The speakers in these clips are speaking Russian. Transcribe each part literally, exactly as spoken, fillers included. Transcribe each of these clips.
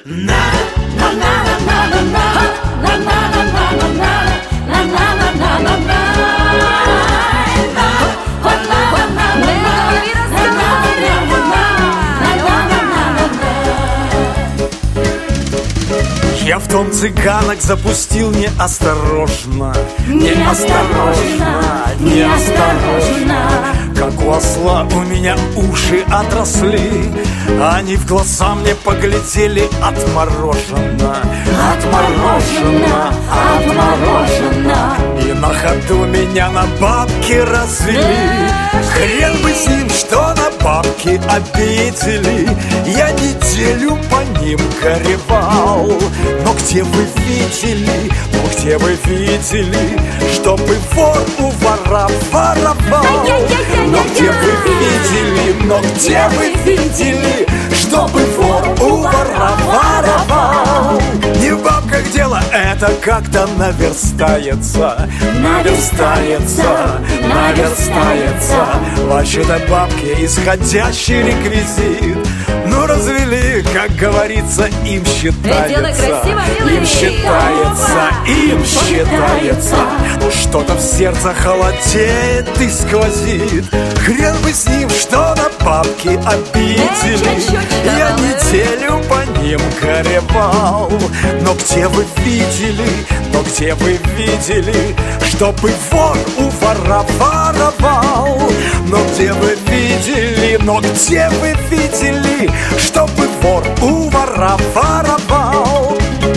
Я в дом цыганок запустил неосторожно, неосторожно, неосторожно. Как у осла у меня уши отросли, они в глаза мне поглядели отмороженно, отмороженно, отмороженно. И на ходу меня на бабки развели. Хрен бы с ним, что на бабки обидели. Я неделю по ним горевал. Но где вы видели, но где вы видели, чтобы вор у вора воровал? Но где вы видели, но где вы видели, чтобы вор у вора воровал? Не в бабках дело, это как-то наверстается, наверстается, наверстается. Вообще-то бабки исходящий реквизит. Ну развели, как говорится, им считается, им считается, им считается. Что-то в сердце холодеет и сквозит. Хрен бы с ним, что на бабки обидели. Я неделю по ним горевал. Но где вы видели, но где вы видели, чтобы вор у вора воровал? Но где вы видели, но где вы видели, чтобы вор у вора воровал?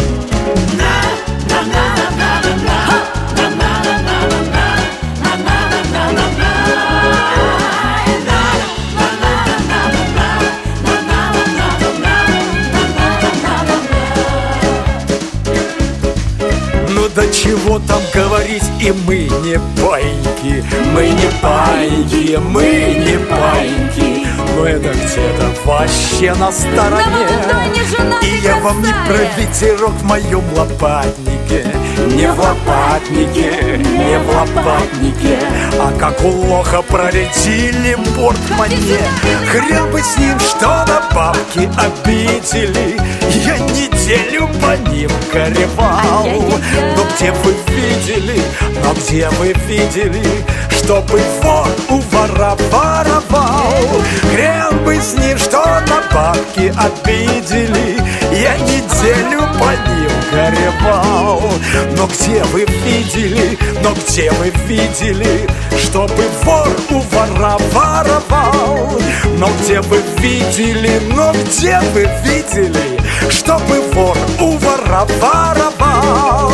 Ну до чего там говорить, и мы не байки, мы не байки, мы не байки. Но это где-то вообще на стороне. И я вам не про ветерок в моем лопатнике, не в лопатнике, не в лопатнике, а как у лоха проредили портмоне. Хрен бы с ним, что на бабки обидели. Я неделю по ним горевал. Но где вы видели, но где вы видели, чтобы вор у вора воровал? Хрен бы с ним, что на бабки обидели. Я неделю по ним горевал. Но где вы видели, но где вы видели, чтобы вор у вора воровал? Но где вы видели, но где вы видели, чтобы вор у вора воровал?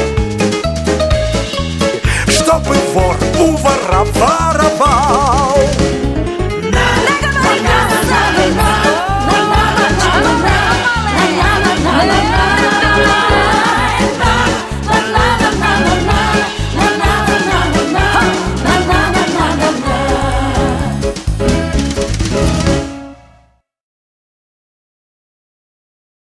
Чтобы вор у вора воровал.